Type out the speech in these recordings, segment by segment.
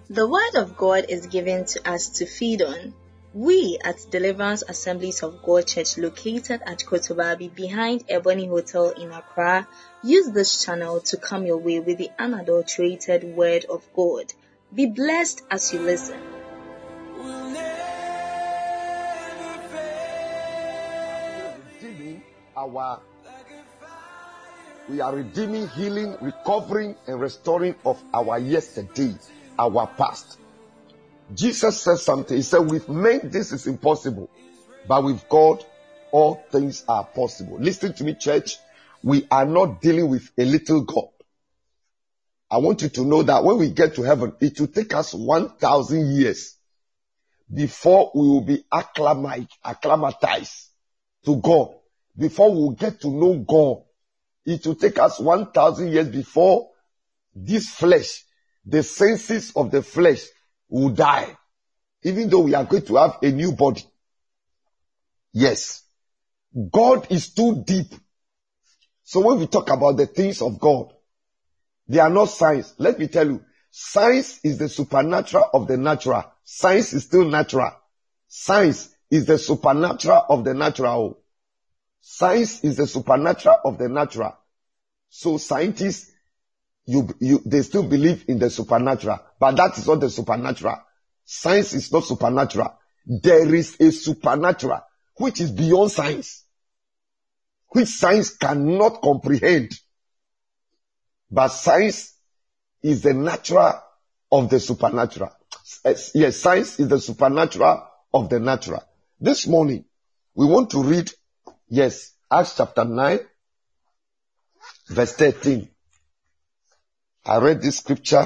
The Word of God is given to us to feed on. We at Deliverance Assemblies of God Church, located at Kotobabi behind Ebony Hotel in Accra, use this channel to come your way with the unadulterated Word of God. Be blessed as you listen. We are redeeming, healing, recovering, and restoring of our yesterday, our past. Jesus said something. He said, with men this is impossible, but with God all things are possible. Listen to me, church. We are not dealing with a little God. I want you to know that when we get to heaven, it will take us 1,000 years before we will be acclimatized to God. Before we will get to know God, it will take us 1,000 years before this flesh, the senses of the flesh, will die. Even though we are going to have a new body. Yes. God is too deep. So when we talk about the things of God, they are not science. Let me tell you, science is the supernatural of the natural. Science is still natural. Science is the supernatural of the natural. Science is the supernatural of the natural. So scientists, they still believe in the supernatural, but that is not the supernatural. Science is not supernatural. There is a supernatural which is beyond science, which science cannot comprehend. But science is the natural of the supernatural. Yes, science is the supernatural of the natural. This morning, we want to read, Acts chapter 9, verse 13. I read this scripture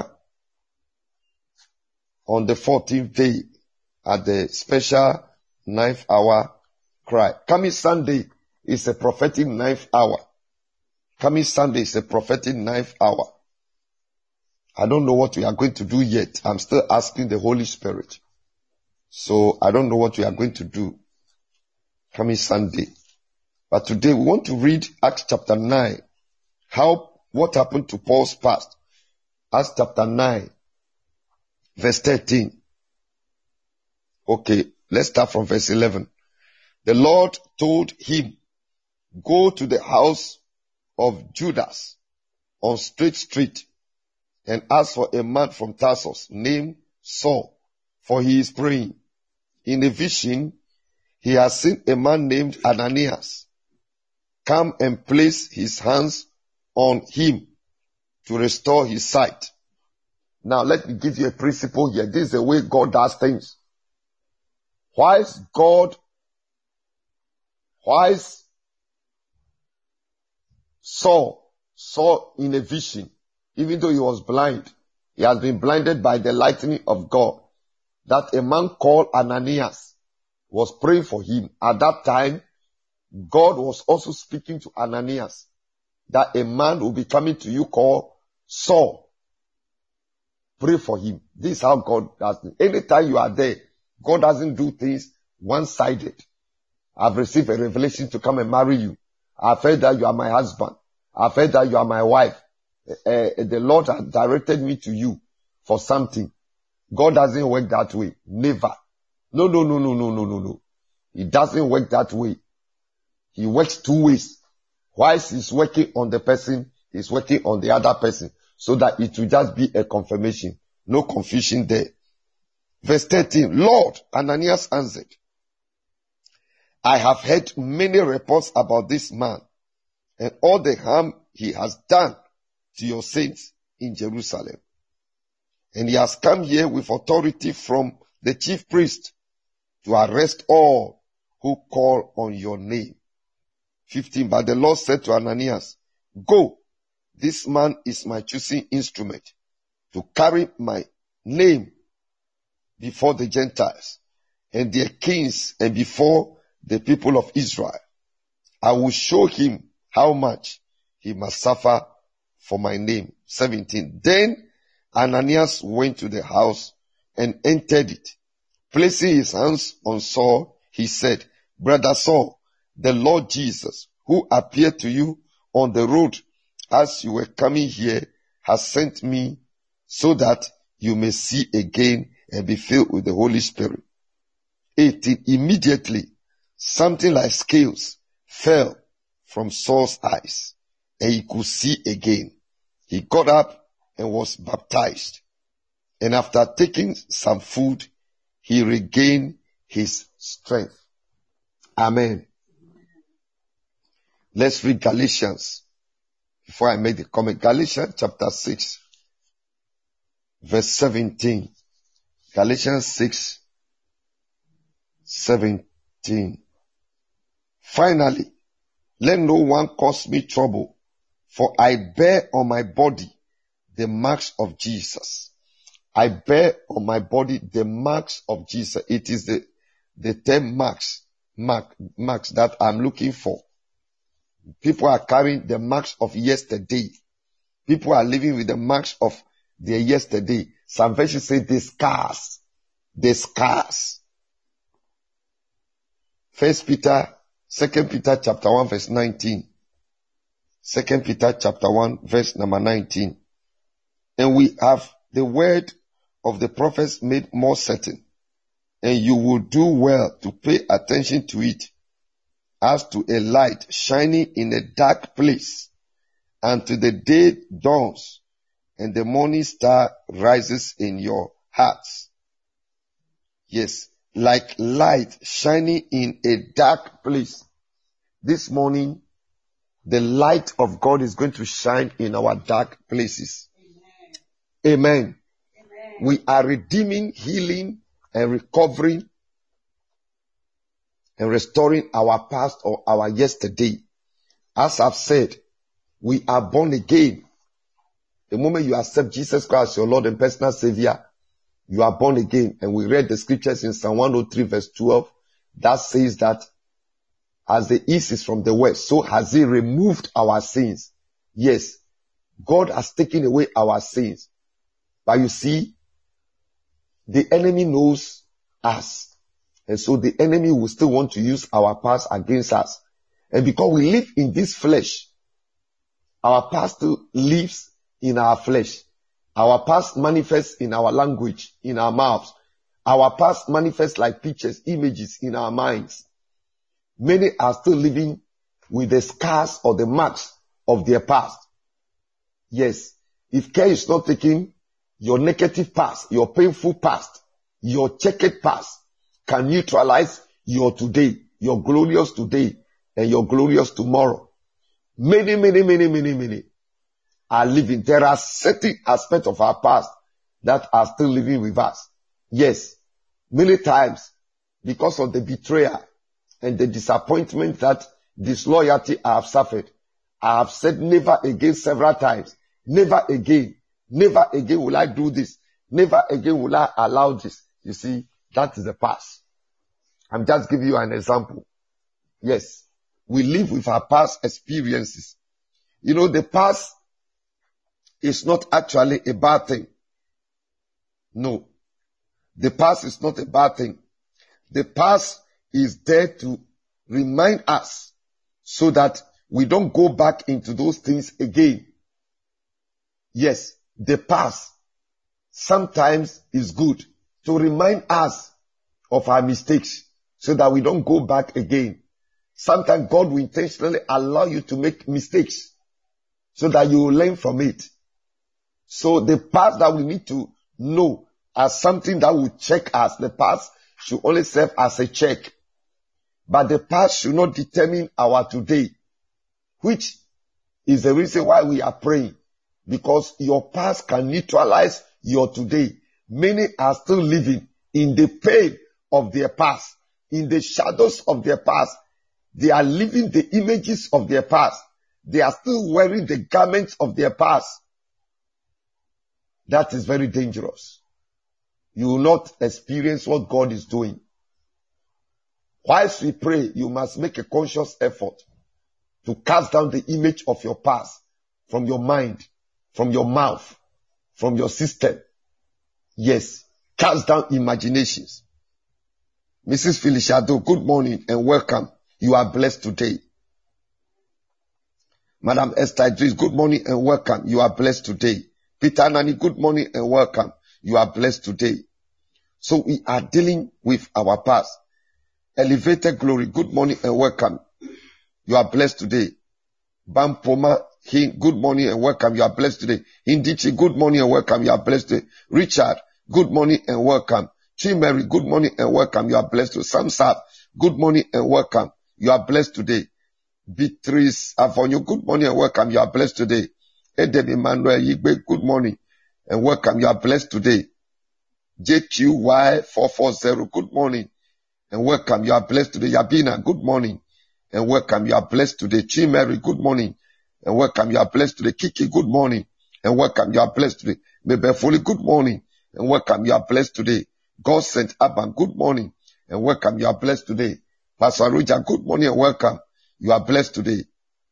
on the 14th day at the special 9th hour cry. Coming Sunday is a prophetic 9th hour. Coming Sunday is a prophetic 9th hour. I don't know what we are going to do yet. I'm still asking the Holy Spirit. So I don't know what we are going to do coming Sunday. But today we want to read Acts chapter 9. What happened to Paul's past? Acts chapter 9, verse 13. Okay, let's start from verse 11. The Lord told him, go to the house of Judas on Straight Street and ask for a man from Tarsus named Saul, for he is praying. In a vision, he has seen a man named Ananias come and place his hands on him to restore his sight. Now let me give you a principle here. This is the way God does things. Why is Saul saw in a vision, even though he was blind, he has been blinded by the lightning of God, that a man called Ananias was praying for him. At that time, God was also speaking to Ananias that a man will be coming to you called Saul. Pray for him. This is how God does it. Anytime you are there, God doesn't do things one-sided. I've received a revelation to come and marry you. I've heard that you are my husband. I've heard that you are my wife. The Lord has directed me to you for something. God doesn't work that way. Never. No. He doesn't work that way. He works two ways. Whilst he's working on the person, he's working on the other person, so that it will just be a confirmation. No confusion there. Verse 13, Lord, Ananias answered, I have heard many reports about this man and all the harm he has done to your saints in Jerusalem. And he has come here with authority from the chief priest to arrest all who call on your name. 15, but the Lord said to Ananias, go, this man is my choosing instrument to carry my name before the Gentiles and their kings and before the people of Israel. I will show him how much he must suffer for my name. 17, then Ananias went to the house and entered it. Placing his hands on Saul, he said, Brother Saul, the Lord Jesus, who appeared to you on the road as you were coming here, has sent me so that you may see again and be filled with the Holy Spirit. 18. Immediately, something like scales fell from Saul's eyes, and he could see again. He got up and was baptized. And after taking some food, he regained his strength. Amen. Let's read Galatians before I make the comment. Galatians chapter 6, verse 17. Galatians 6, 17. Finally, let no one cause me trouble, for I bear on my body the marks of Jesus. I bear on my body the marks of Jesus. It is the term marks that I'm looking for. People are carrying the marks of yesterday. People are living with the marks of their yesterday. Some versions say the scars. The scars. 2 Peter chapter 1 verse 19. 2 Peter chapter 1 verse number 19. And we have the word of the prophets made more certain, and you will do well to pay attention to it as to a light shining in a dark place, and to the day dawns and the morning star rises in your hearts. Yes, like light shining in a dark place. This morning, the light of God is going to shine in our dark places. Amen. Amen. We are redeeming, healing, and recovering and restoring our past or our yesterday. As I've said, we are born again. The moment you accept Jesus Christ as your Lord and personal Savior, you are born again. And we read the scriptures in Psalm 103 verse 12 that says that as the east is from the west, so has He removed our sins. Yes, God has taken away our sins. But you see, the enemy knows us. And so the enemy will still want to use our past against us. And because we live in this flesh, our past still lives in our flesh. Our past manifests in our language, in our mouths. Our past manifests like pictures, images in our minds. Many are still living with the scars or the marks of their past. Yes, if care is not taken, your negative past, your painful past, your checkered past can neutralize your today, your glorious today, and your glorious tomorrow. Many are living. There are certain aspects of our past that are still living with us. Yes, many times because of the betrayal and the disappointment that disloyalty I have suffered, I have said never again several times. Never again. Never again will I do this. Never again will I allow this. You see, that is the past. I'm just giving you an example. Yes, we live with our past experiences. You know, the past is not actually a bad thing. No, the past is not a bad thing. The past is there to remind us so that we don't go back into those things again. Yes, the past sometimes is good to remind us of our mistakes so that we don't go back again. Sometimes God will intentionally allow you to make mistakes so that you will learn from it. So the past that we need to know as something that will check us, the past should only serve as a check. But the past should not determine our today, which is the reason why we are praying. Because your past can neutralize your today. Many are still living in the pain of their past, in the shadows of their past. They are living the images of their past. They are still wearing the garments of their past. That is very dangerous. You will not experience what God is doing. Whilst we pray, you must make a conscious effort to cast down the image of your past from your mind, from your mouth, from your system. Yes, cast down imaginations. Mrs. Feliciado, good morning and welcome. You are blessed today. Madam Esther Idris, good morning and welcome. You are blessed today. Peter Nani, good morning and welcome. You are blessed today. So we are dealing with our past. Elevated Glory, good morning and welcome. You are blessed today. Bampoma, good morning and welcome. You are blessed today. Indichi, good morning and welcome. You are blessed today. Richard, good morning and welcome. Chimeri, good morning and welcome. You are blessed today. Samsat, good morning and welcome. You are blessed today. Beatrice Avonyo, good morning and welcome. You are blessed today. Eden Emmanuel Yigbe, good morning and welcome. You are blessed today. JQY440, good morning and welcome. You are blessed today. Yabina, good morning and welcome. You are blessed today. Chimeri, good morning and welcome. You are blessed today. Kiki, good morning and welcome. You are blessed today. Mebefoli, good morning and welcome. You are blessed today. God sent Abban, good morning and welcome. You are blessed today. Pastor Ruja, good morning and welcome. You are blessed today.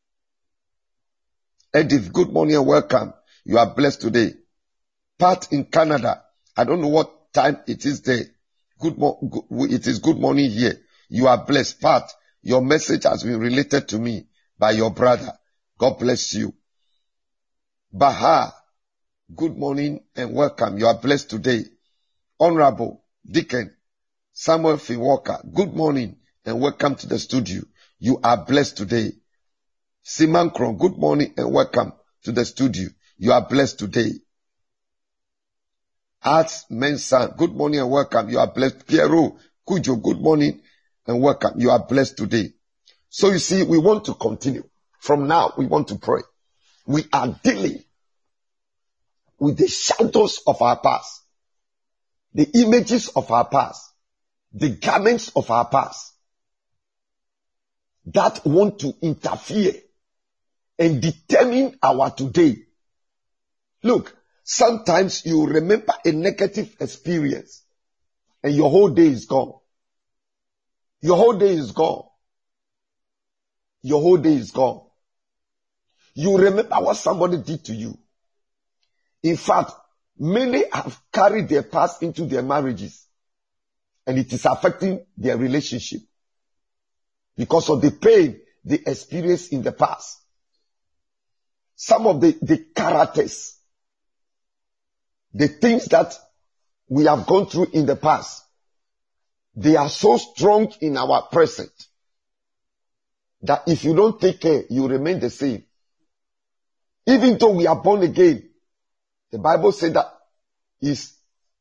Edith, good morning and welcome. You are blessed today. Pat in Canada, I don't know what time it is there. It is good morning here. You are blessed. Pat, your message has been related to me by your brother. God bless you. Baha, good morning and welcome. You are blessed today. Honorable Deacon Samuel Finwalker, good morning and welcome to the studio. You are blessed today. Simankron, good morning and welcome to the studio. You are blessed today. Arts Mensa, good morning and welcome. You are blessed. Piero Kujo, good morning and welcome. You are blessed today. So you see, we want to continue. From now, we want to pray. We are dealing with the shadows of our past, the images of our past, the garments of our past that want to interfere and determine our today. Look, sometimes you remember a negative experience and your whole day is gone. Your whole day is gone. Your whole day is gone. You remember what somebody did to you. In fact, many have carried their past into their marriages and it is affecting their relationship because of the pain they experienced in the past. Some of the characters, the things that we have gone through in the past, they are so strong in our present that if you don't take care, you remain the same. Even though we are born again, the Bible said that is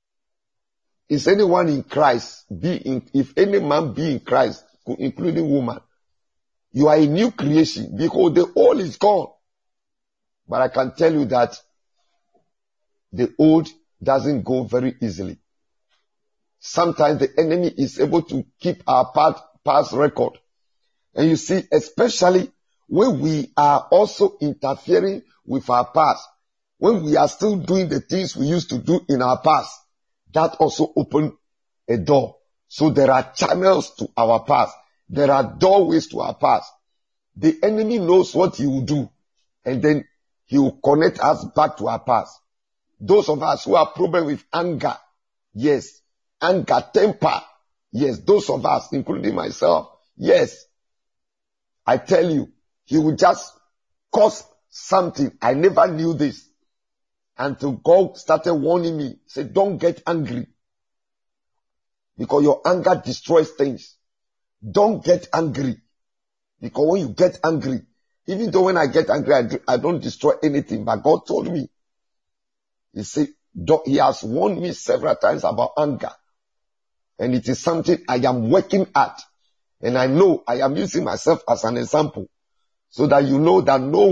anyone in Christ, if any man be in Christ, including woman, you are a new creation because the old is gone. But I can tell you that the old doesn't go very easily. Sometimes the enemy is able to keep our past record. And you see, especially when we are also interfering with our past, when we are still doing the things we used to do in our past, that also opens a door. So there are channels to our past. There are doorways to our past. The enemy knows what he will do, and then he will connect us back to our past. Those of us who have problem with anger, yes, anger, temper, yes, those of us, including myself, yes, I tell you, he will just cause something. I never knew this until God started warning me. Say, don't get angry because your anger destroys things. Don't get angry because when you get angry, even though when I get angry, I don't destroy anything, but God told me. He said, he has warned me several times about anger. And it is something I am working at. And I know I am using myself as an example so that you know that no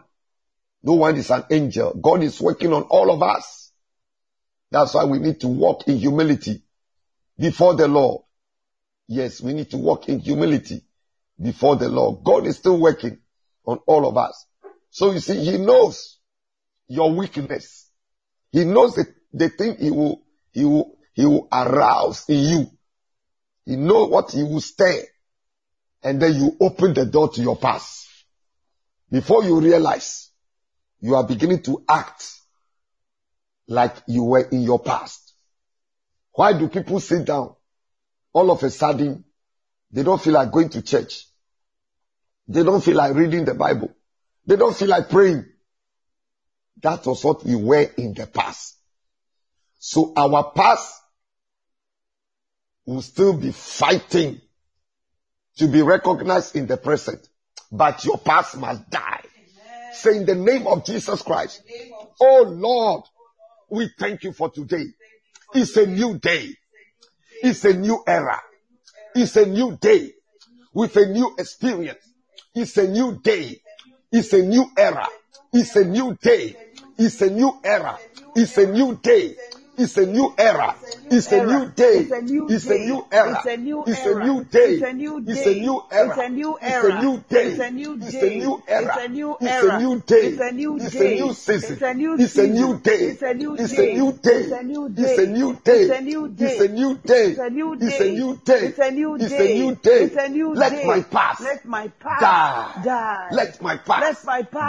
one is an angel. God is working on all of us. That's why we need to walk in humility before the Lord. Yes, we need to walk in humility before the Lord. God is still working on all of us. So you see, he knows your weakness. He knows the thing he will arouse in you. He knows what he will stir. And then you open the door to your past. Before you realize, you are beginning to act like you were in your past. Why do people sit down? All of a sudden, they don't feel like going to church. They don't feel like reading the Bible. They don't feel like praying. That was what we were in the past. So our past will still be fighting to be recognized in the present. But your past must die. Amen. Say, in the name of Jesus Christ. Oh Lord, we thank you for today. It's a new day. It's a new era. It's a new day with a new experience. It's a new day. It's a new era. It's a new day. It's a new era. It's a new day. It's a new era. It's a new day. It's a new era. It's a new day. It's a new era. It's a new day. It's a new era. It's a new day. It's a new season. It's a new day. It's a new day. It's a new day. It's a new day. It's a new day. It's a new day. It's a new day. It's a new day. Let my past die. Let my past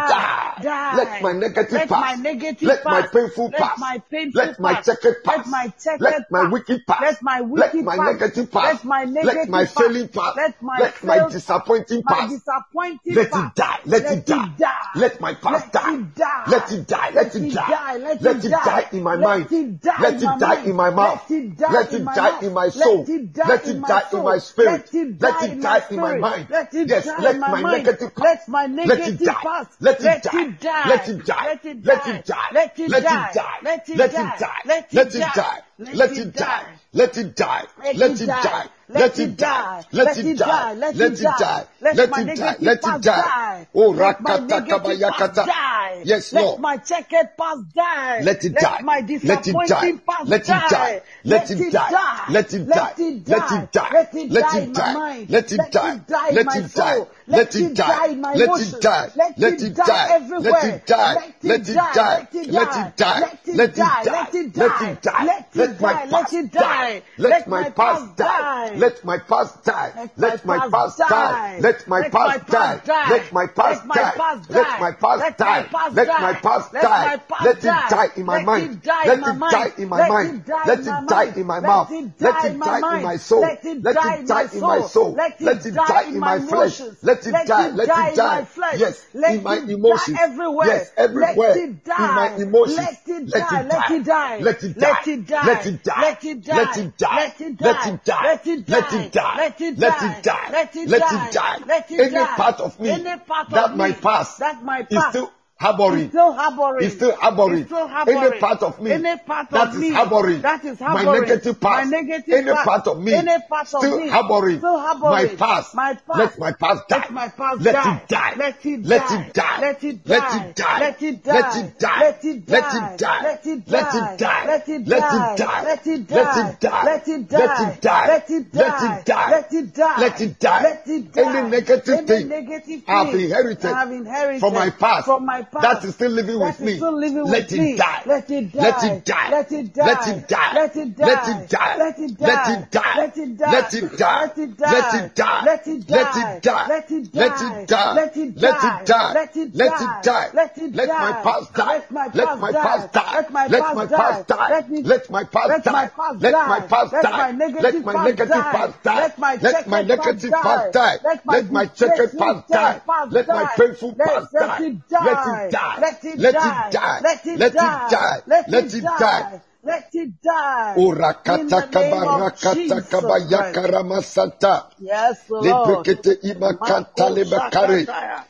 die. Let my negative past. Let my painful past. Let my past. Let my wicked past. Let my negative past. Let my failing past. Let my disappointing past. Let it die. Let it die. Let my past die. Let it die. Let it die. Let it die in my mind. Let it die in my mouth. Let it die in my soul. Let it die in my spirit. Let it die in my mind. Yes, let my negative past. Let it die. Let it die. Let it die. Let it die. Let it die. Let it die. Let it die. Let it die. Let it die. Let it die. Let it die. Let it die. Let it die. Let it die. Let it die. Oh, rakata kabayakata. Yes, Lord. Let my checkered past die. Let it die. My disappointing past let it die. Let it die. Let it die. Let it die. Let it die. Let it die. Let it die. Let it die. Let it die. Let it die. Let it die. Let it die. Let it die. Let it die. Let it die. Let my past die. Let my past die. Let my past die. Let my past die. Let my past die. Let my past die. Let my past die. Let my past die. Let it die in my mind. Let it die in my mind. Let it die in my mouth. Let it die in my soul. Let it die in my soul. Let it die in my flesh. Let it die. Let it die. Yes, in my emotions. Yes, everywhere. In my emotions. Let it die. Let it die. Let it die. Let it die. Let it die. Let it die. Let it die. Let it die. Let it die. Let it die. Let it die. Let it die. Any part of me that my past is still harboring. It's still harboring. Any part of me that is harboring. My negative past. Any part of me still harboring. My past. Let my past die. Let it die. Let it die. Let it die. Let it die. Let it die. Let it die. Let it die. Let it die. Let it die. Let it die. Let it die. Let it die. Let it die. Let it die. Any negative thing I've inherited from my past that is still living with me. Let it die. Let it die. Let it die. Let it die. Let it die. Let it die. Let it die. Let it die. Let it die. Let it die. Let it die. Let it die. Let it die. Let it die. Let it die. Let it die. Let it die. Let my past die. Let my past die. Let my past die. Let my past die. Let my past die. Let my negative past die. Let my negative past die. Let my checkered past die. Let my painful past die. Let it die. Let it die. Let it die. Let it die. Let it die. Urakata kabarakata kabayakaramasata. Yes, Lord. Lebrekete imakanta lebakare.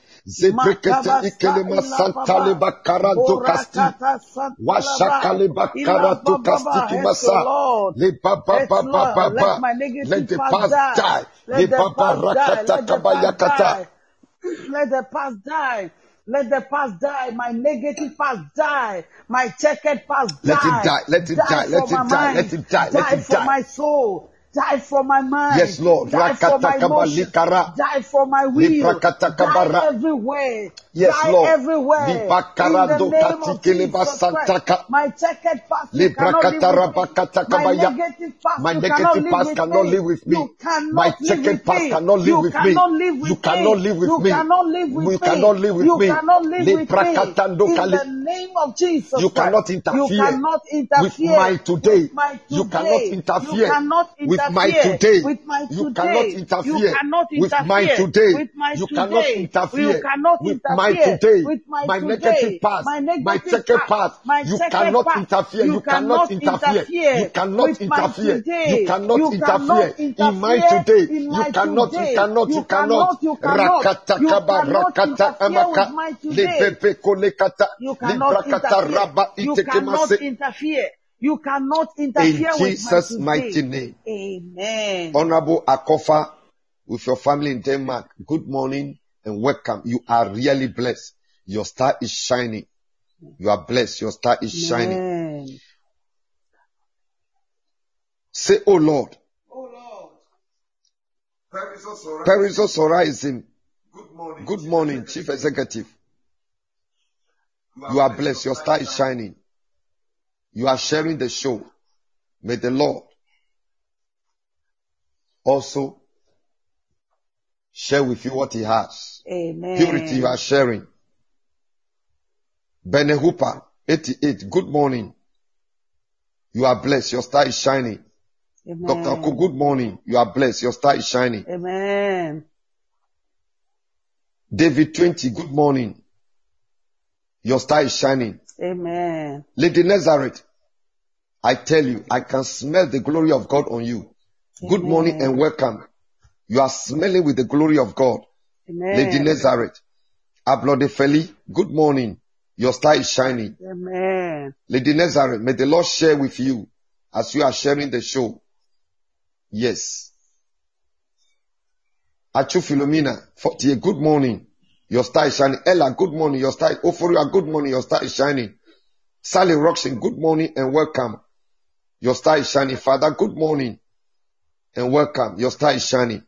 Zebrekete ikelema santa lebakaranto kasti. Washaka lebakaranto kasti kimasa. Lebaba. Let the past die. Lebaba rakata kabayakata. Let the past die. Let the past die. My negative past die. My checkered past die. Let it die. Let it die. Let it die. Let it die. Let it die. Die for my soul. Die for my mind. Yes, Lord. Die for my emotions. Die for my will. Die everywhere. Yes, die Lord. Everywhere. In the name of Jesus Christ. My checkered past cannot live with me. My negative past cannot live with me. My checkered past cannot live with me. You cannot live with me. You cannot live with me. You cannot live with me. You cannot live with me. In the name of Jesus you cannot interfere. You cannot interfere with my today. You cannot interfere with with my today. You cannot interfere with my today. You cannot interfere with my today. My negative past, my checkered past. You cannot interfere. You cannot interfere. You cannot interfere. You cannot interfere in my today. You cannot. Rakata amaka lepepe kolekata librakata raba interfere. You cannot interfere in Jesus' mighty name. Amen. Honorable Akofa, with your family in Denmark, good morning and welcome. You are really blessed. Your star is shining. You are blessed. Your star is shining. Say, oh Lord. Oh Lord. Periso Soraism. Good morning, Chief Executive. You are blessed. Your star is shining. You are sharing the show. May the Lord also share with you what He has. Amen. Purity, you are sharing. Bene Hooper, 88. Good morning. You are blessed. Your star is shining. Amen. Dr. Aku, good morning. You are blessed. Your star is shining. Amen. David 20, good morning. Your star is shining. Amen. Lady Nazareth, I tell you, I can smell the glory of God on you. Amen. Good morning and welcome. You are smelling with the glory of God. Amen. Lady Nazareth, Ablode Feli, good morning. Your star is shining. Amen. Lady Nazareth, may the Lord share with you as you are sharing the show. Yes. Achu Philomena, 48, good morning. Your star is shining. Ella, good morning. Your star is Ophoria, good morning. Your star is shining. Sally Roxon, good morning and welcome. Your star is shining. Father, good morning and welcome. Your star is shining.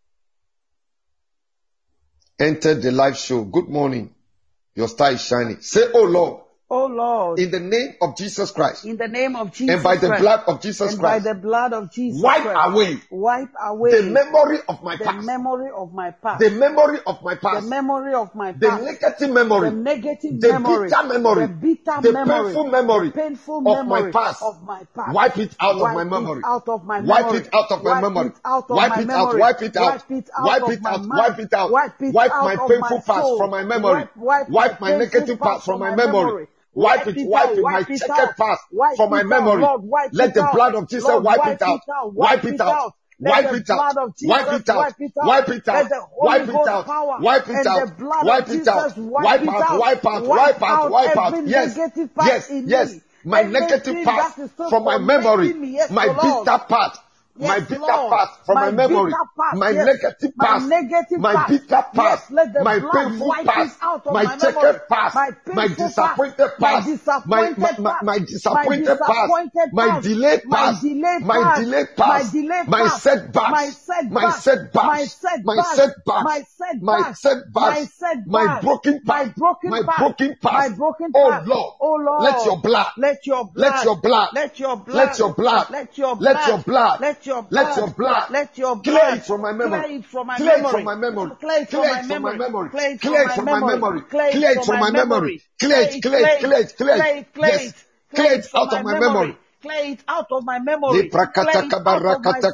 Enter the live show. Good morning. Your star is shining. Say, oh Lord. Oh Lord. In the name of Jesus Christ. In the name of Jesus and by the Christ. blood of Jesus and Christ. By the blood of Jesus wipe Christ. away. Wipe away. The memory of my past. The memory of my past. The memory of my past. The memory of my past. The negative memory. The negative the memory. Bitter memory. The bitter the memory. Painful memory. The painful of memory my past. Of my past. Wipe it out wipe of my memory. It out of my wipe memory. it out of my memory. Wipe it out of wipe it my out. memory. Wipe it out. Wipe it out. Wipe it out. Wipe my painful past from my memory. Wipe my negative past from my memory. Wipe it, my checkered past from my memory. Let the blood of Jesus wipe it out. Wipe it out. Wipe it out. Wipe it out. Wipe it out. Wipe it out. Wipe it out. Wipe it out. Wipe out. Wipe out. Wipe out. Wipe out. Yes. Yes. Yes. My negative past from my memory. My bitter past. My bitter past from my memory, my negative past, my bitter past, my painful past, my checkered past, my disappointed past, my disappointed past, my delayed past, my delayed past, my setbacks, my setbacks, my setbacks, my setbacks, my broken past, my broken past. Oh Lord, let your blood, let your blood, let your blood, let your blood, let your blood, let your blood. Let your blood clear it from my memory. Clear it from my memory. Clear it from my memory. Clear it from my memory. Clear it from my memory. Clear it. Clear it. Clear it. Clear it. Yes. Clear it out of my memory. Clear it out of my memory. Clear it out of my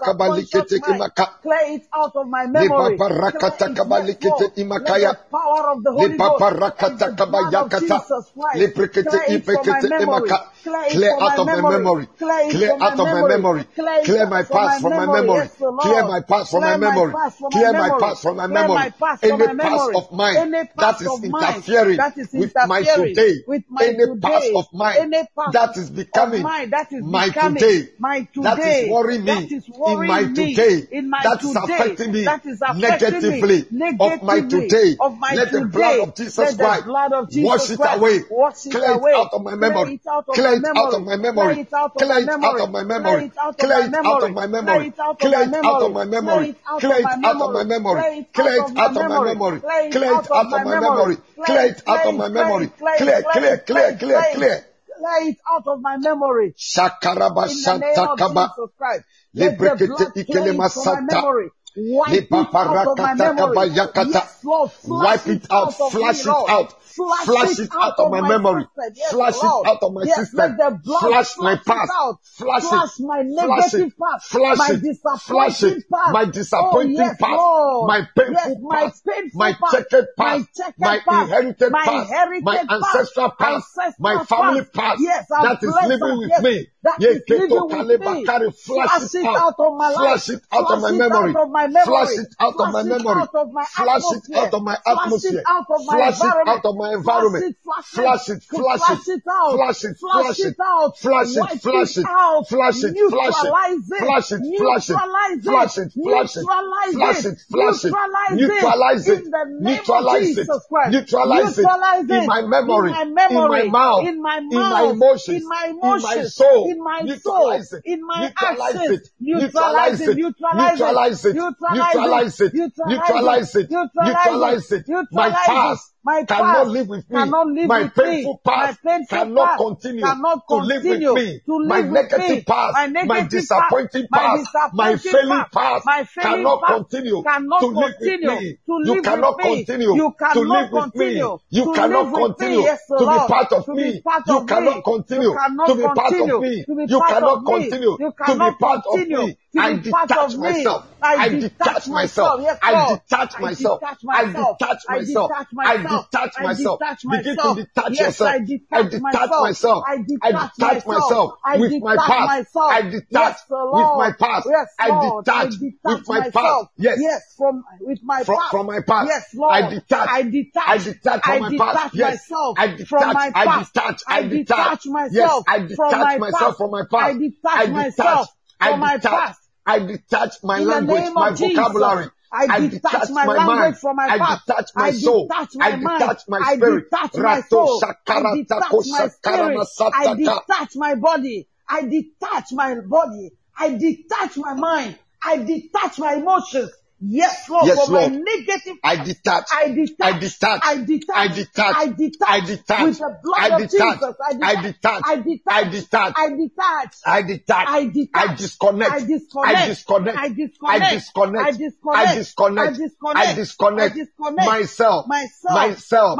memory. Let the power of the Holy Ghost and the blood of Jesus Christ clear out of my memory. Clear out of my memory. Clear my past from my memory. Clear my past from my memory. Clear my past from my memory. Any past of mine that is interfering with my today. Any past of mine that is becoming my today. That is worrying me in my today. That is affecting me negatively of my today. Let the blood of Jesus Christ wash it away. Clear it out of my memory. Clear it out of my memory. Clear it out of my memory. Clear it out of my memory. Clear it out of my memory. Clear it out of my memory. Clear it out of my memory. Clear it out of my memory. Clear it out of my memory. Clear. Clear it out of my memory. Shakaraba Santa Kaba. Lebrekete Ikelema Santa. Wipe it out of my memory. Yes, Lord. Wipe it out. Flash it out. Flash it out of my memory. Flash it out of my system. Flash my past. Flash my negative past. My disappointing past. My disappointing past. My painful past. My checkered past. My inherited past. My ancestral past. My family past. That is living with me. Flash it out of my life. Flash it out of my memory. Flash it out of my memory. Flash it out of my atmosphere. Flash it out of my environment. Flash it. Flash it. Flash it. Flash it. Flash it. Flash it. Flash it. Flash it. Flash it. Flash it. Flash it. Flash it. Flash it. Flash it. Neutralize it. Neutralize it. Neutralize it. In my memory. In my mouth. In my emotions. In my soul. Neutralize it. In my Neutralize actions. it. Neutralize it. Neutralize it. Neutralize it. Neutralize it. Neutralize it. My past cannot live with me. My painful past cannot continue to live with me. My negative past, my disappointing past, my failing past cannot continue to live with me. You cannot continue to live with me. You cannot continue to be part of me. You cannot continue to be part of me. You cannot continue to be part of me. I detach myself. I detach myself. I detach myself. I detach myself. I detach myself. Begin to detach yourself. I detach myself. I detach myself with my past. I detach with my past. I detach with my past. Yes, from my past. From my past. Yes, Lord. I detach. I detach from my past. Yes, I detach. I detach myself. Yes, I detach myself from my past. I detach myself from my past. I detach my language, my vocabulary. I detach my language from my past. I detach my soul. I detach my spirit. I detach my soul. I detach my spirit. I detach my body. I detach my body. I detach my mind. I detach my emotions. Yes, Lord. Yes, from Lord. my negative I detach. I detach. I detach. I detach. I detach. I detach. I detach. With the blood of Jesus. I detach. I detach. I detach. I detach. I detach. I detach. I disconnect. I disconnect. I disconnect. I disconnect. I disconnect. I disconnect. I disconnect. I disconnect. I disconnect. I disconnect. Myself. Myself.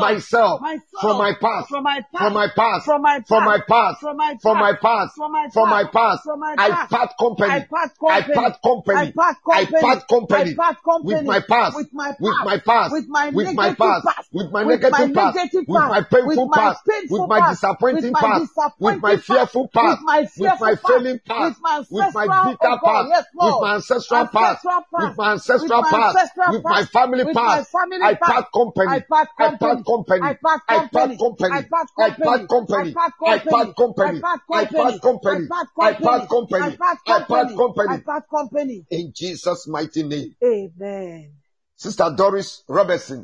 From my past. From my past. From my past. From my past. From my past. From my past. From my past. From my past. From my past. From my I past. part company. I part company. I part company. I part I company. part company. I part company. With my past. With my past. With my past. With my with my negative past. past. With my With my negative past. negative With my past. painful With my past. painful With my past. disappointing With my past. With my disappointing fearful past. past. With my With my fearful failing past. past. With my With my bitter past. yes, With my ancestral past. With my ancestral past. With my family past. I part company. I part I part company. I part I part company. I part I part company. I part company. I part company. I part company. I part company. I part company. In Jesus' mighty name. Amen. Sister Doris Robertson,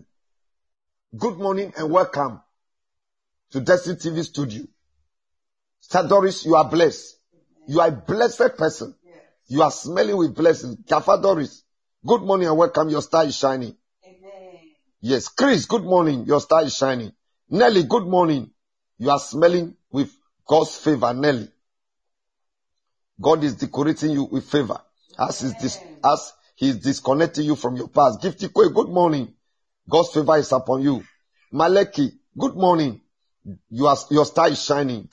good morning and welcome to Destiny TV studio. Sister Doris, you are blessed. You are a blessed person. You are smelling with blessings. Kafa Doris, good morning and welcome. Your star is shining. Amen. Yes. Chris, good morning. Your star is shining. Nelly, good morning. You are smelling with God's favor. Nelly, God is decorating you with favor. As He is disconnecting you from your past. Gifty Kwe, good morning. God's favor is upon you. Maleki, good morning. Your star is shining.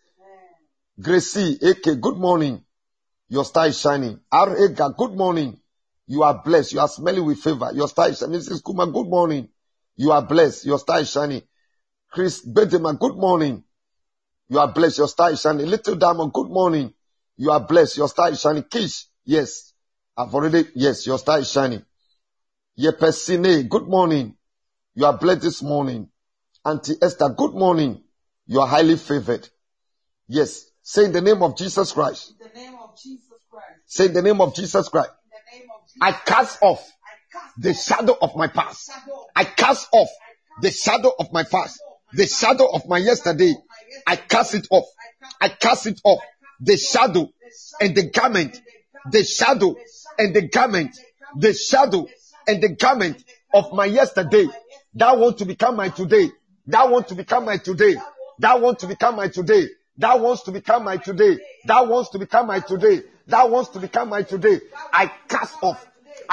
Gracie, Eke, good morning. Your star is shining. Ega, good morning. You are blessed. You are smelling with favor. Your star is shining. Mrs. Kuma, good morning. You are blessed. Your star is shining. Chris Bedema, good morning. You are blessed. Your star is shining. Little Diamond, good morning. You are blessed. Your star is shining. Kish, yes. Yes, your star is shining. Yepesine, good morning. You are blessed this morning. Auntie Esther, good morning. You are highly favored. Yes. Say in the name of Jesus Christ. In the name of Jesus Christ. Say in the name of Jesus Christ. In the name of Jesus. I cast off the shadow of my past. I cast off the shadow of my past. The shadow of my yesterday. I cast it off. I cast it off. The shadow and the garment. The shadow and the garment. The shadow and the garment of my yesterday. That want to become my today. That want to become my today. That want to become my today. That wants to become my today. That wants to become my today. That wants to become my today. I cast off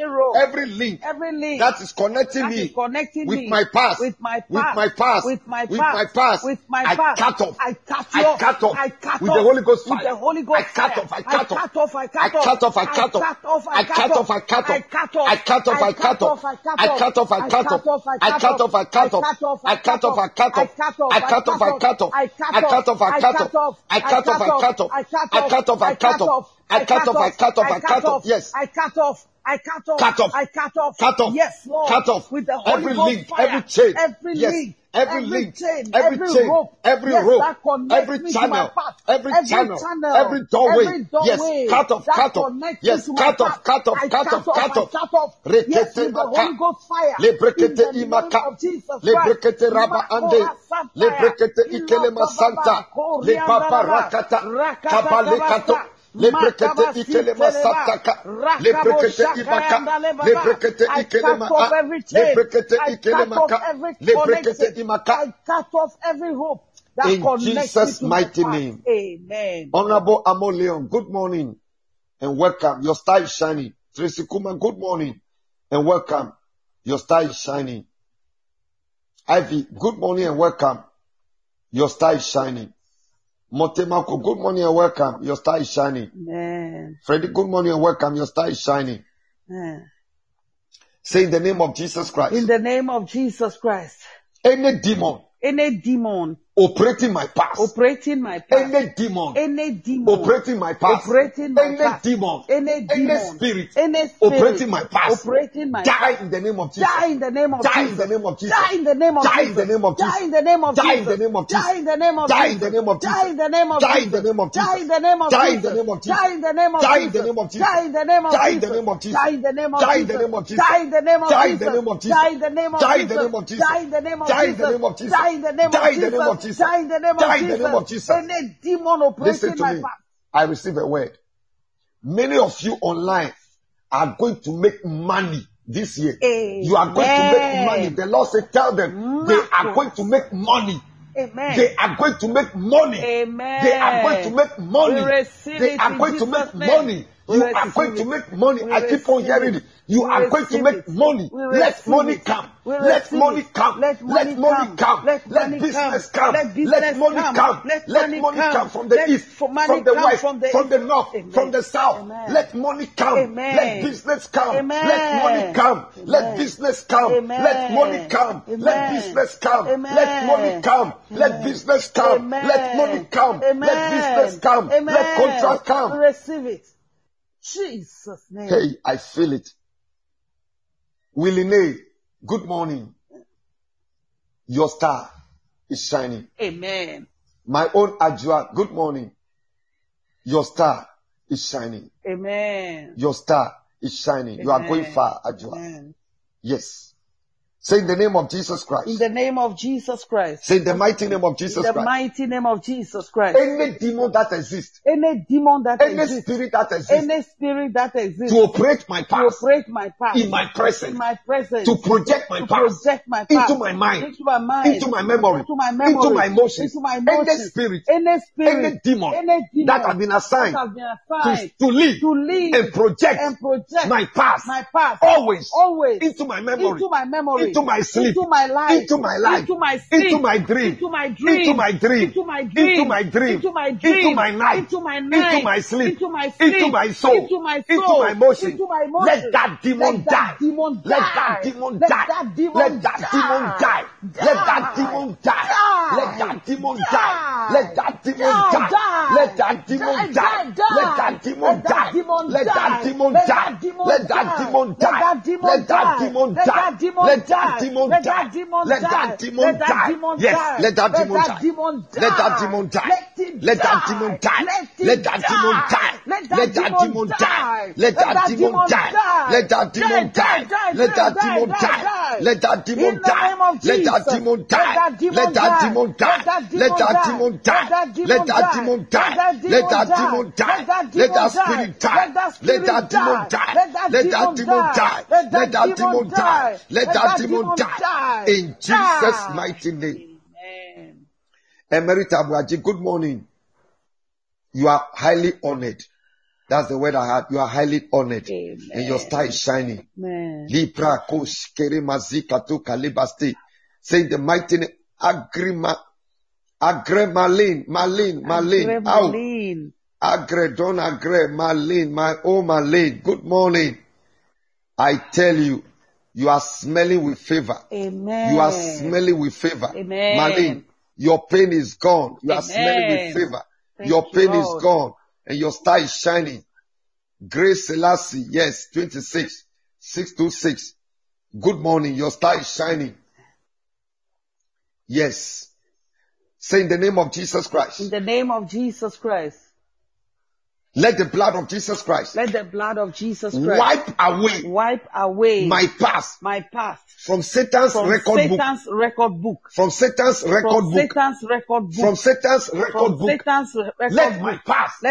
rope, every link every link that is connecting that is me connecting with me my past, with my with past, my past, with my with my past, past, with my I past. cut off. I cut I you off. cut off I cut with off the Holy Ghost with fire. the Holy I Ghost cut fire. off. I I cut off. cut off. I I cut off. cut off. I I cut off. cut off. I cut off. I cut I off. cut off. I cut off. I cut off. I cut off. I cut off. I cut off. I cut off. I cut off. I cut off. I cut off. I cut off. I cut off. I cut off. I cut off. I cut off. I cut off. I cut off. I cut off. I cut off. I cut off. Yes. I cut off. I cut off. Cut off. I cut off. Cut off. Yes, Lord. Cut off. With the Holy Every Ghost link, fire. every chain. Every Yes. link. Every link, chain, every chain, rope, every yes, rope, that connects every me to my channel, past, every channel, every doorway. Yes, cut off, that cut off. connects Yes, me to my cut off, past. cut off, I cut off, cut off. cut off. Yes, with the Holy Ghost fire. Lebrekete In the name imaka. of Jesus Christ. Lebrekete raba ande. Lebrekete ikelema santa. Lebaba rakata. Kabalekato. Lebrekete ikelema sataka. Lebrekete ibaka. Lebrekete ikelema a. Lebrekete ikelema ka. Lebrekete imaka. I cut off every hope that In connects Jesus' me to my mighty past. name. Amen. Honorable Amo Leon, good morning and welcome. Your star is shining. Tracy Kuman, good morning and welcome. Your star is shining. Ivy, good morning and welcome. Your star is shining. Motemako, good morning and welcome. Your star is shining. Amen. Freddie, good morning and welcome. Your star is shining. Amen. Say in the name of Jesus Christ. In the name of Jesus Christ. Any demon operating my past. Operating my past. Any demon operating my past. Operating my Any past. demon. Any spirit spirit operating my past. Operating my Die past. in the name of Jesus. Die in the name of Die in Jesus. the name of Jesus. Die in the name of Die in Jesus. the name of Jesus. Die in the name of Die in Jesus. the name of Jesus. Die in the name of Die in Jesus. the name of Jesus. Die in the name of Die in Jesus. the name of Jesus. Die in the name of Die in Jesus. the name of Jesus. Die in the name of Die in Jesus. the name of Jesus. Die in the name of Die in Jesus. the name of Jesus. Die in the name of Die in Jesus. the name of Jesus. Die in the name of Die in Jesus. the name of Jesus. Die in the name of Die in Jesus. the name of Jesus. Die in the name of Die in Jesus. the name of Jesus. Die in the name of Die in the name of Jesus. Jesus. Die in the name of Die in the name of Jesus. Jesus. Any demon Listen operating to my me. past. I receive a word. Many of you online are going to make money this year. Amen. You are going to make money. The Lord said, tell them they are going to make money. Amen. They are going to make money. Amen. They are going to make money. We receive They it are in going to Jesus' make name. money. We You are receive going to it. make money. We I keep on receive hearing it. it. You We are going to receive make it. money. We Let receive money it. come. We Let receive money it. come. Let money Let money come. come. Let Let money business come. come. Let business Let money come. come. Let Let money money come. come from the Let east, money from the come west, from the from the east. north, Amen. from the south. Amen. Let money come. Amen. Let business come. Amen. Let money come. Amen. Let business come. Amen. Let money come. Amen. Let business come. Amen. Let money come. Let Amen. business come. Amen. Let money come. Amen. Let business come. Amen. Let contract We come. receive it. Jesus' name. Hey, I feel it. Willie Nay, good morning. Your star is shining. Amen. My own Ajua, good morning. Your star is shining. Amen. Your star is shining. You are Amen. going far, Ajua. Amen. Yes. Say in the name of Jesus Christ. In the name of Jesus Christ. Say in the mighty name of In Jesus the Christ. mighty name of Jesus Christ. Any demon that exists, Any demon that any exists, spirit that exists, any spirit that exists, to operate my to past operate my past, in my present, in my presence, to project my to past project my past into my mind, into my mind, into my memory, into my memory, into my emotions, into my any emotions, spirit, any spirit, any demon any demon that has been assigned that has been assigned to lead to lead and project my past always into my memory, into my memory, into my sleep, into my life, into my life, into my sleep, into my dream, into my dream, into my dream, into my dream, into my dream, into my dream, into my night, into my night, into my sleep, into my sleep, into my soul, into my into soul, my emotion. into my emotion. Let that demon die. Demon Let die. that demon Let die. that demon Let that demon die. Let that demon die. Die. Let that demon die. Die. Let that demon Die. die. Die. Let that demon die. Let that demon die. Let that demon die. Let that demon die. Let that demon die. Let that demon die. Let that demon die. Yes, let that demon die. Let that demon die. Let that demon die. Let that demon die. Let that demon die. Let that demon die. Let that demon die. Let that demon die. Let that demon die. Let that demon die. Let that demon die. Let that demon die. Let that demon die. Let that demon die. Let that spirit die. Let that demon die. Let that demon die. Let that demon die. Let that demon die. In Jesus' mighty name. Amen. Emerita Abuaji, good morning. You are highly honored. That's the word I had. You are highly honored. Amen. And your star is shining. Amen. Libra kosh kere mazika to kalibaste. Say the mighty name. Agre Malin. Out. Agre don agre Malin. Malin. Good morning. I tell you, you are smelling with favor. Amen. You are smelling with favor. Amen. Malin, your pain is gone. You are smelling with favor. Your pain is gone. And your star is shining. Grace Selassie, yes, 26, 626. Good morning. Your star is shining. Yes. Say in the name of Jesus Christ. In the name of Jesus Christ. Let the blood of Jesus Christ. Let the blood of Jesus Christ wipe away my past from Satan's record book. From Satan's record book. Let my past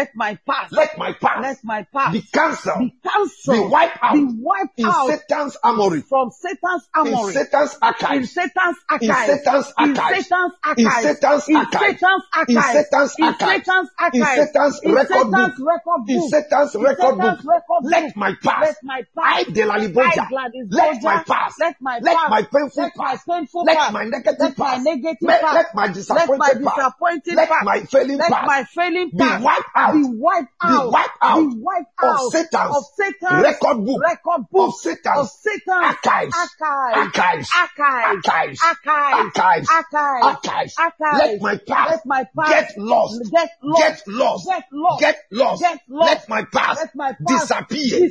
be cancelled. Be wiped out. In Satan's armory. From Satan's armory. In Satan's archives. In Satan's archives. In Satan's archives. In Satan's archives. In Satan's archives. In Satan's record book. In Satan's record book. Let my past. I de la liboja. Let my past. Let my painful past. Let my negative past. Let my disappointed past. Let my failing past be wiped out. Be wiped out of Satan's record book. Of Satan's archives. Let my past get lost. Let my past disappear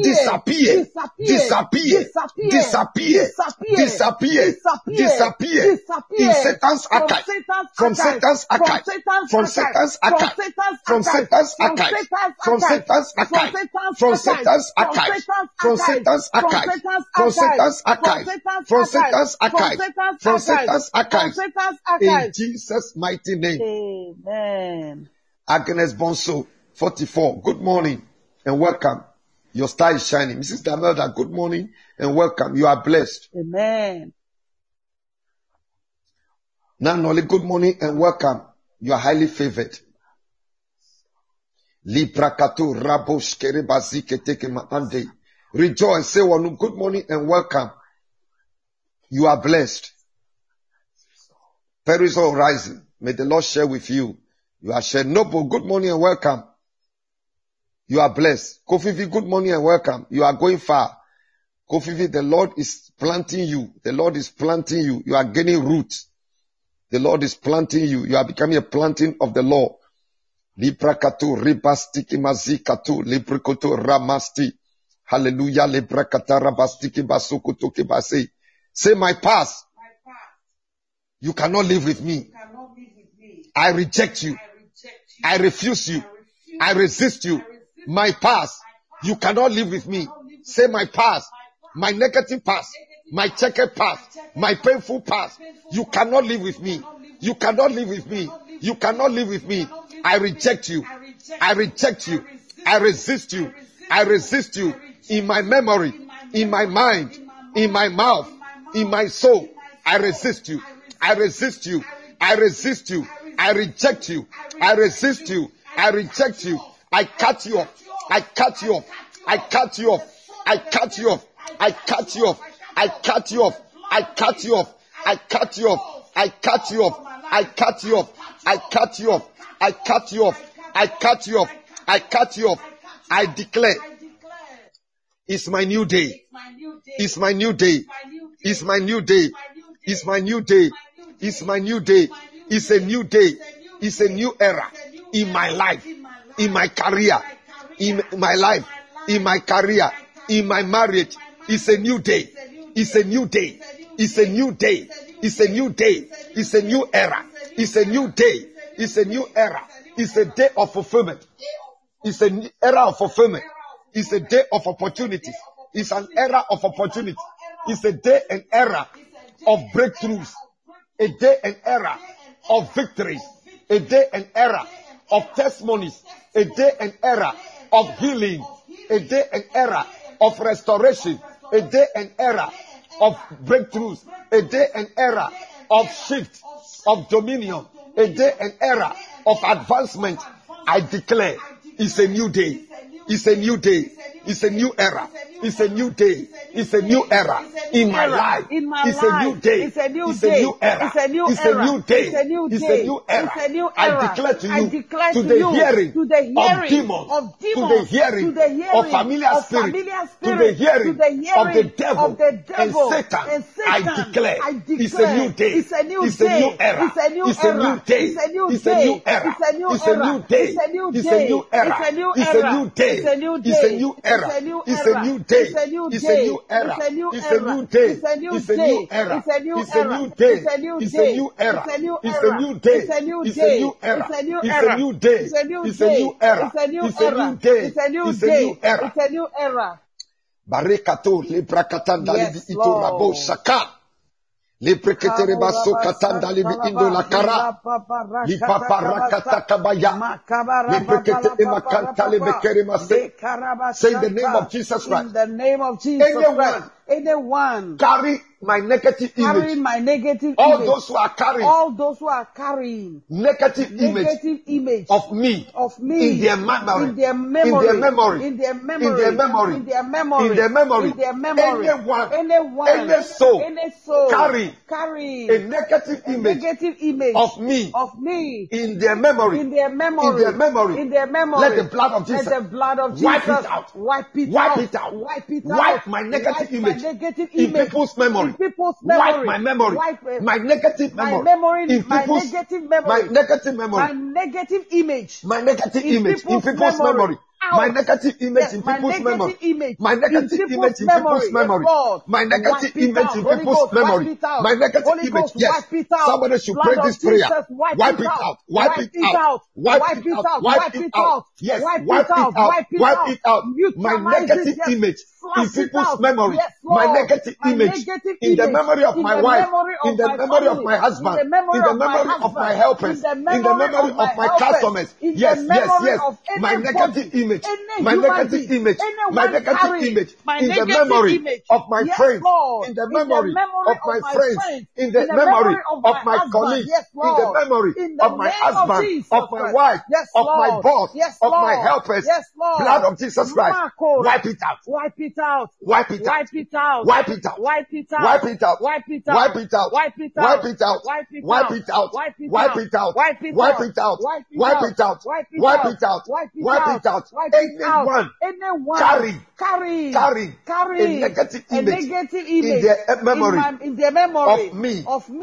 in Satan's archive. From Satan's archive. From Satan's archive. From Satan's archive. From Satan's archive. From Satan's archive. From Satan's archive. From Satan's archive. From Satan's archive. From Satan's archive. In Jesus' mighty name. Amen. Agnes Bonso, 44. Good morning and welcome. Your star is shining. Mrs. Damelda, good morning and welcome. You are blessed. Amen. Nanoli, good morning and welcome. You are highly favored. Librakatu rabosh kerebazike tekema ande. Rejoice, say one. Good morning and welcome. You are blessed. Perisol rising. May the Lord share with you. You are shared. Noble, good morning and welcome. You are blessed. Kofivi, good morning and welcome. You are going far. Kofivi, the Lord is planting you. The Lord is planting you. You are gaining roots. The Lord is planting you. You are becoming a planting of the Lord. Librakatu ribastiki mazikatu librikoto ramasti. Hallelujah. Librakata rabastiki basukutuki basi. Say my past. You cannot live with me. I reject you. I refuse you. I resist you. My past. You cannot live with me. Say my past. My negative past. My checkered past. My painful past. You cannot live with me. You cannot live with me. You cannot live with me. I reject you. I reject you. I resist you. I resist you. In my memory. In my mind. In my mouth. In my soul. I resist you. I resist you. I resist you. I reject you. I resist you. I reject you. I cut you off. I cut you off. I cut you off. I cut you off. I cut you off. I cut you off. I cut you off. I cut you off. I cut you off. I cut you off. I cut you off. I cut you off. I cut you off. I cut you off. I declare. It's my new day. It's my new day. It's my new day. It's my new day. It's my new day. It's a new day. It's a new era in my life, in my career, in my life, in my career, in my marriage. It's a new day. It's a new day. It's a new day. It's a new day. It's a new era. It's a new day. It's a new era. It's a day of fulfillment. It's an era of fulfillment. It's a day of opportunities. It's an era of opportunity. It's a day and era of breakthroughs. A day and era of victories. A day and era of testimonies. A day and era of healing. A day and era of restoration. A day and era of breakthroughs. A day and era of shift, of dominion. A day and era of advancement. I declare it's a new day. It's a new day. It's a new era. It's a new day. It's a new era in my life. It's a new day. It's a new era. It's a new day. It's a new era. I declare to you, to the hearing of demons, to the hearing of familiar spirits, to the hearing of the devil and Satan. I declare, it's a new day. It's a new era. It's a new day. It's a new era. It's a new day. It's a new era. It's a new day. It's a new era. It's a new day. It's a new era. It's a new day. It's a new era. It's a new day. It's a new era. It's a new day. It's a new era. It's a new day. It's a new era. It's a new day. It's a new era. It's a new era. Barekato lebrakatanda libi ito rabo shaka. Leprekete rebaso katanda libi indo la kara. Li papa rakata kabaya. Leprekete emakanta lebekere mase. Say in the name of Jesus Christ. In the name of Jesus Christ. Anyone carry my negative image. All those who are carrying negative image of me in their memory. Anyone, any soul carry a negative image of me in their memory. Let the blood of Jesus wipe it out. Wipe my negative image in people's memory. Wipe my memory. My negative memory. In people's my negative memory. My negative image. My negative image in people's memory. My negative image in people's memory. My negative image in people's memory. My negative image in people's memory. My negative image. Yes. Somebody should pray this prayer. Wipe it out. Wipe it out. Wipe it out. Wipe it out. Yes. Wipe it out. Wipe it out. My negative image in people's memory. My negative image in the memory of my wife, in the memory of my husband, in the memory of my helpers, in the memory of my customers. Yes. My negative image. My negative image, my negative image in the memory of my friends, in the memory of my friends, in the memory of my colleagues, in the memory of my husband, of my wife, of my boss, of my helpers. Blood of Jesus Christ, wipe it out. Wipe it out. Wipe it out. Wipe it out. Wipe it out. Wipe it out. Wipe it out. Wipe it out. Wipe it out. Wipe it out. Wipe it out. Wipe it out. Wipe it out. Wipe it out. Wipe it out. Wipe it out. Wipe it out. Anyone carry a negative image in their memory of me.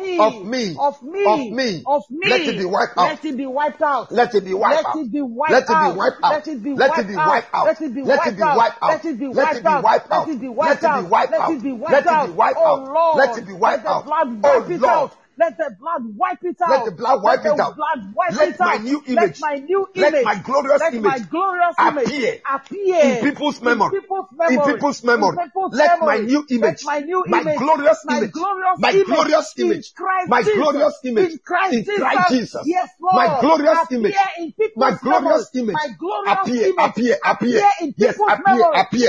Let it be wiped out. Let it be wiped out. Let it be wiped out. Let it be wiped out. Let it be wiped out. Let it be wiped out. Let it be wiped out. Let it be wiped out. Let it be wiped out. Let it be wiped out. Oh Lord. Let the blood wipe it out. Let the blood wipe it out. Let my new image, let my glorious image appear in people's memory. In people's memory. Let my new image, my glorious image, my glorious image, my glorious image in Christ Jesus. My glorious image, my glorious image appear. Yes, appear.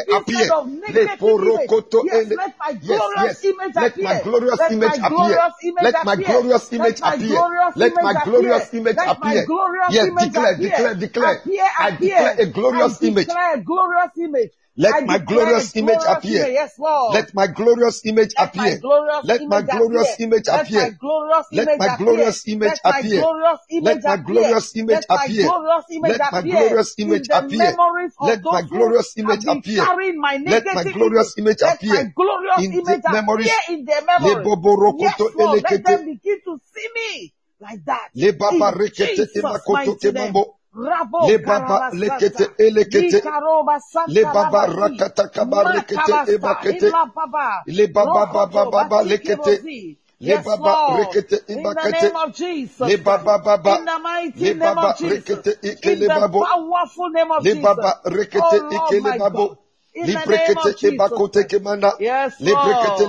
Let my glorious image appear. Let my glorious image appear. Let my glorious image appear. Yes, declare. I declare a glorious image. Let my glorious image appear. Yes, Lord. Let my glorious image appear. Let my glorious image appear. Let my glorious image appear. Let my glorious image appear. Let my glorious image appear. Let my glorious image appear. Let my glorious image appear in the memories. Let them begin to see me like that. In Jesus' mighty name. Le baba lekete elekete le baba rakata kabarekete ebakete le baba lekete le baba rekete ibakete le baba le baba rekete ikele babo le baba rekete ikele babo In the name of Jesus. Yes, Lord.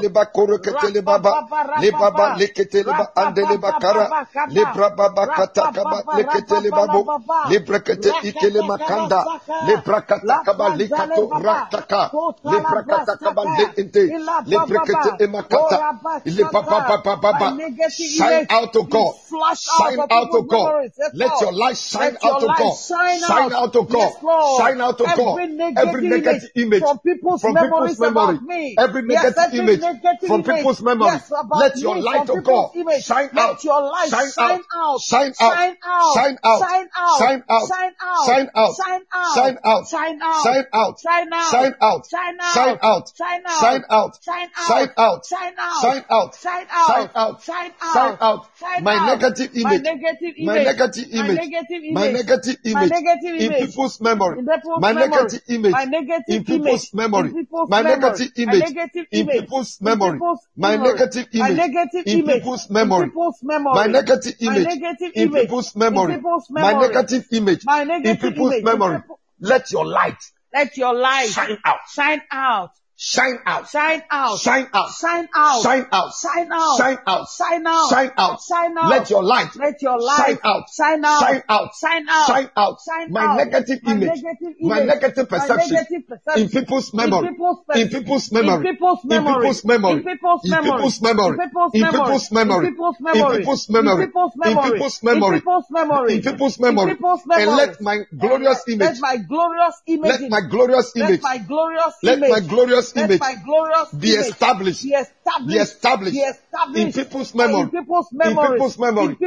Shine out to God. Shine out to God. Let your light shine out to God. Shine out to God. Shine out to God. Every negative image from people's memory. Every negative image from people's memory. Let your light to God shine out. Shine out. Shine out. Shine out. Shine out. Shine out. Shine out. Shine out. Shine out. Shine out. Shine out. Shine out. Shine out. Shine out. Shine out. Shine out. My negative image. My negative image. My negative image in people's memory. My negative image in people's memory. My negative image in people's memory. My negative image in people's memory. My negative image in people's memory. My negative image in people's memory. Let your light shine out. Shine out. Shine out. Shine out. Shine out. Shine out. Shine out. Shine out. Shine out. Shine out. Shine out. Shine out. Let your light shine out. Shine out. Shine out. Shine out. Shine out. Shine My out. negative image. My negative perception in people's memory. In people's memory. In people's memory. In people's memory. In people's memory. In people's memory. In people's memory. In people's memory. And let my glorious image. Let my glorious image. Let my glorious image. Let my glorious image be established. Be established in people's memory. In people's memory.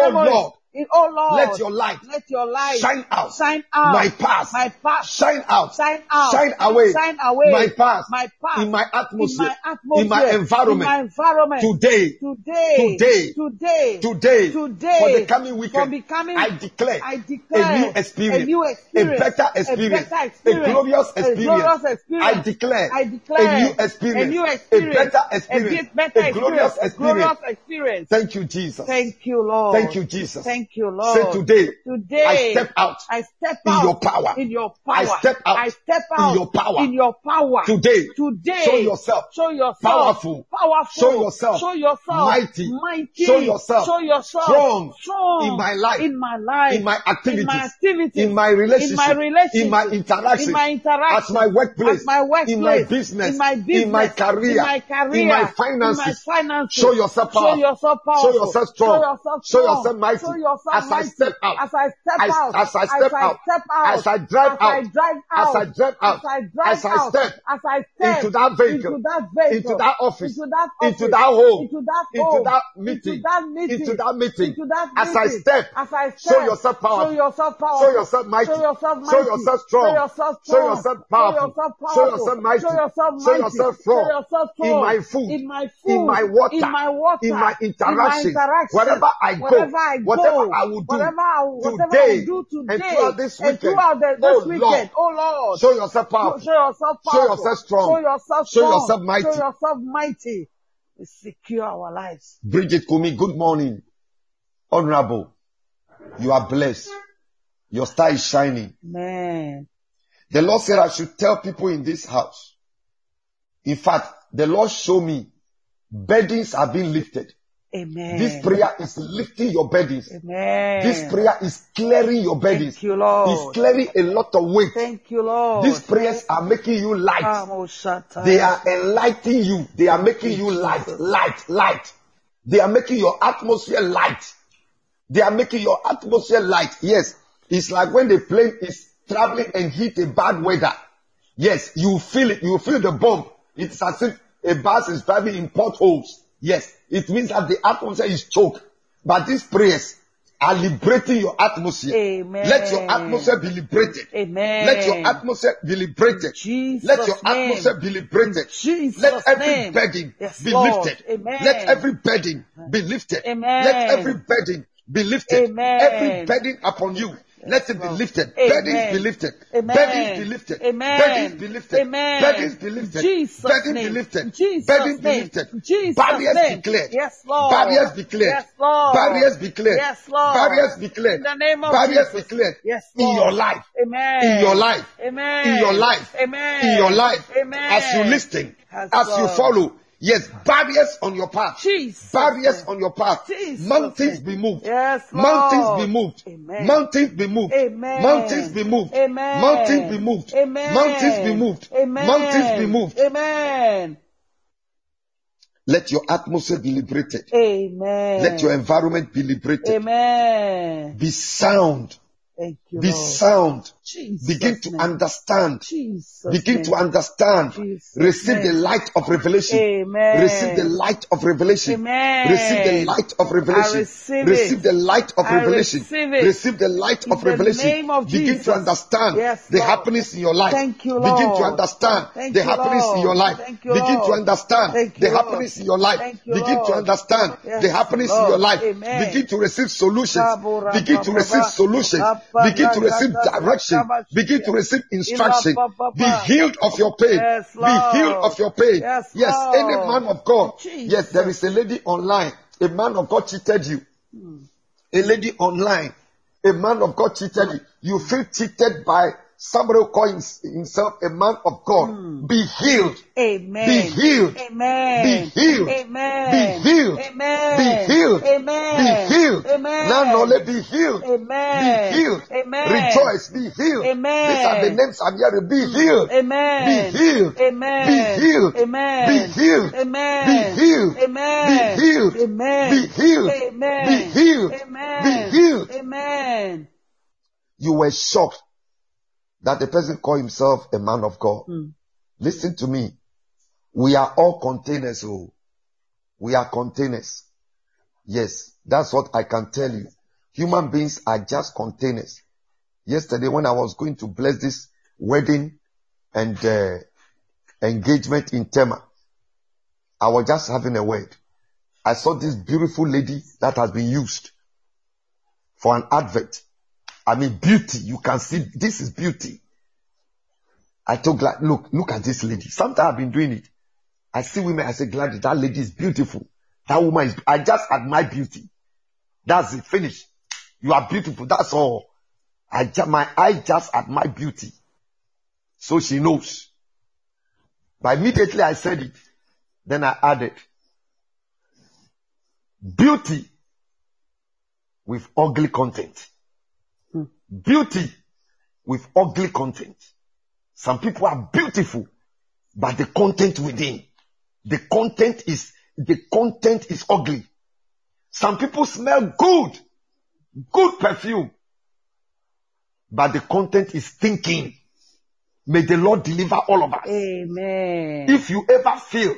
Oh Lord, let your light shine out. My past. Shine out. Shine away. My past. In my atmosphere. In my environment. Today. For the coming weekend, I declare a new experience. A better experience. A glorious experience. I declare a new experience. A better experience. A glorious experience. Thank you, Jesus. Thank you, Lord. Thank you, Jesus. Thank you, Lord. Say today, I step out. In your power. I step out. In your power. Today. Show yourself. Powerful. Show yourself. Mighty. Show yourself. Strong. In my life. In my activities. In my relationship. In my interaction. At my workplace. In my business. In my career. In my finances. Show yourself powerful. Show yourself strong. Show yourself mighty. As I step out. As I step out. As I drive out. As I drive out. As I step into that vehicle. Into that office. Into that home. Into that meeting. Into that meeting. As I step. Show yourself powerful. Show yourself mighty. Show yourself strong. Show yourself powerful. Show yourself mighty. Show yourself strong. In my food. In my water. In my interaction. Wherever I go. Whatever I will do today and throughout this weekend. Oh Lord. Show yourself powerful. Show yourself strong. Show yourself mighty. We secure our lives. Bridget Kumi, good morning. Honorable, you are blessed. Your star is shining. Man. The Lord said I should tell people in this house. In fact, the Lord showed me burdens are being lifted. Amen. This prayer is lifting your burdens. Amen. This prayer is clearing your burdens. Thank you, Lord. It's clearing a lot of weight. Thank you, Lord. These prayers are making you light. They are enlightening you. They are making you light. They are making your atmosphere light. They are making your atmosphere light. Yes. It's like when the plane is traveling and hit a bad weather. Yes, you feel it. You feel the bump. It's as if a bus is driving in potholes. Yes, it means that the atmosphere is choked. But these prayers are liberating your atmosphere. Amen. Let your atmosphere be liberated. Amen. Let your atmosphere be liberated. Let your atmosphere be liberated. Let every burden be lifted. Amen. Let every burden be lifted. Amen. Let every burden be lifted. Amen. Every burden upon you Let it be lifted. Amen. Burdens be lifted. Amen. Burdens be lifted. Amen. Burdens be lifted. Amen. Burdens be lifted. Jesus' Burdens be name. lifted. Jesus' Burdens be name. lifted. Jesus' Barriers name. declared. Yes, Lord. Barriers declared. Yes, Lord. Barriers declared. Yes, Lord. Barriers declared. In the name of Barriers Jesus. declared. Yes, In Lord. your life. Amen. In your life. Amen. In your life. Amen. In your life. Amen. As you listen. Yes, As you Lord. follow. Yes, barriers on your path. Jesus. Barriers on your path. Jesus. Mountains be moved. Yes, Lord. Mountains be moved. Amen. Mountains be moved. Amen. Mountains be moved. Amen. Mountains be moved. Amen. Mountains be moved. Amen. Mountains be moved. Amen. Let your atmosphere be liberated. Amen. Let your environment be liberated. Amen. Be sound. Thank you, Be Lord. sound. Jesus' Begin to name. understand. Jesus' Begin name. to understand. Jesus' Receive the name. light of revelation. Amen. Receive the light of revelation. Amen. Receive the light of revelation. I receive Receive it. the light of I revelation. receive it. Receive the light In of the revelation. name of Begin Jesus. to understand Yes, the Lord. happenings in your life. Thank you, Begin to Lord. understand Thank the you, happenings in your Lord. life. Thank you, Begin to Lord. understand Thank the you, Lord. happenings in your life. Thank you, Begin to Lord. understand Yes, the happenings in your Lord. life. Amen. Begin to receive solutions. Kabura Begin to receive Baba. solutions. Papa Begin to receive Ragata direction. Sakabashia. Begin to receive Ila instruction. Papa. Be healed of your pain. Yes, Be healed Lord. of your pain. Yes, Yes, any Lord. man of God. Jesus. Yes, there is a lady online. A man of God cheated you. A lady online. A man of God cheated you. You feel cheated by somebody who calls himself a man of God. Be healed. Amen. Be healed. Amen. Be healed. Amen. Be healed. Amen. Be healed. Amen. Be healed. Amen. Not only be healed. Amen. Be healed. Amen. Rejoice. Be healed. Amen. These are the names I'm hearing. Be healed. Amen. Be healed. Amen. Be healed. Amen. Be healed. Amen. Be healed. Amen. Be healed. Amen. Be healed. Amen. Be healed. Amen. Be healed. Amen. You were shocked that the person called himself a man of God. Listen to me. We are all containers. Oh, we are containers. Yes, that's what I can tell you. Human beings are just containers. Yesterday when I was going to bless this wedding and engagement in Tema, I was just having a word. I saw this beautiful lady that has been used for an advert. I mean, beauty. You can see this is beauty. I told Glad, look at this lady. Sometimes I've been doing it. I see women, I say, Glad, that lady is beautiful. That woman is, I just admire beauty. That's it, finish. You are beautiful, that's all. My eye just admire beauty. So she knows. But immediately I said it. Then I added, beauty with ugly content. Beauty with ugly content. Some people are beautiful, but the content within, the content is ugly. Some people smell good perfume, but the content is stinking. May the Lord deliver all of us. Amen. If you ever feel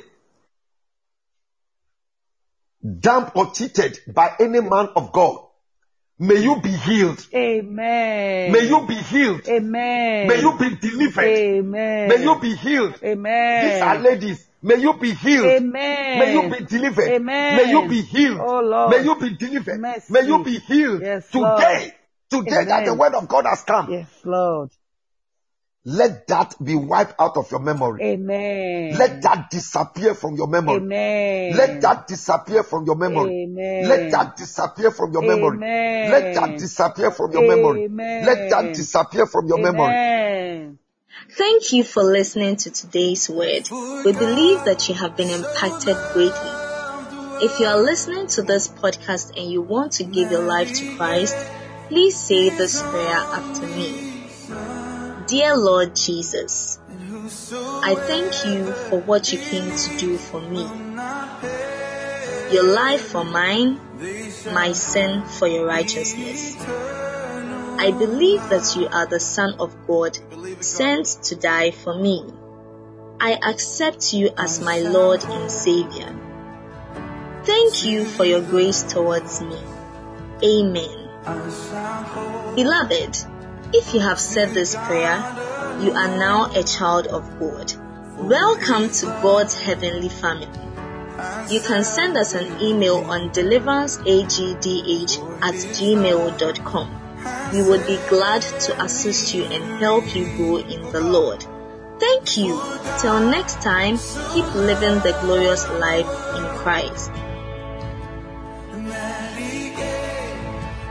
dumped or cheated by any man of God, may you be healed. Amen. May you be healed. Amen. May you be delivered. Amen. May you be healed. Amen. These are ladies. May you be healed. Amen. May you be delivered. Amen. May you be healed. Oh Lord. May you be delivered. Mercy. May you be healed. Yes, today Lord. that Amen. the word of God has come. Yes, Lord. Let that be wiped out of your memory. Amen. Let that disappear from your memory. Amen. Let that disappear from your memory. Amen. Let that disappear from your memory. Amen. Let that disappear from your memory. Amen. Let that disappear from your memory. Amen. Thank you for listening to today's word. We believe that you have been impacted greatly. If you are listening to this podcast and you want to give your life to Christ, please say this prayer after me. Dear Lord Jesus, I thank you for what you came to do for me. Your life for mine, my sin for your righteousness. I believe that you are the Son of God, sent to die for me. I accept you as my Lord and Savior. Thank you for your grace towards me. Amen. Beloved, if you have said this prayer, you are now a child of God. Welcome to God's heavenly family. You can send us an email on deliveranceagdh@gmail.com. We would be glad to assist you and help you grow in the Lord. Thank you. Till next time, keep living the glorious life in Christ.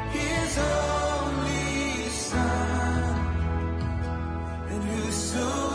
His only Son, and whosoever